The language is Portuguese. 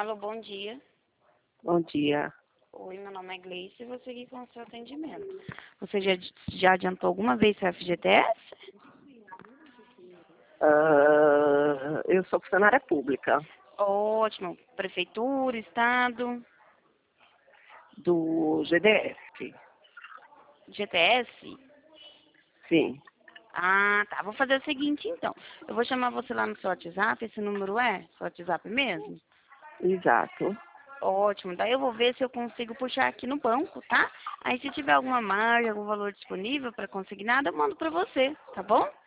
Alô, bom dia. Bom dia. Oi, meu nome é Gleice e vou seguir com o seu atendimento. Você já adiantou alguma vez seu FGTS? Eu sou funcionária pública Ótimo. Prefeitura, Estado, do GDF. GTS? Sim, Ah, tá. Vou fazer o seguinte, então. Eu vou chamar você lá no seu WhatsApp. Esse número é seu WhatsApp mesmo? exato. Ótimo. Daí eu vou ver se eu consigo puxar aqui no banco, tá? Aí se tiver alguma margem, algum valor disponível para consignado, eu mando para você, tá bom?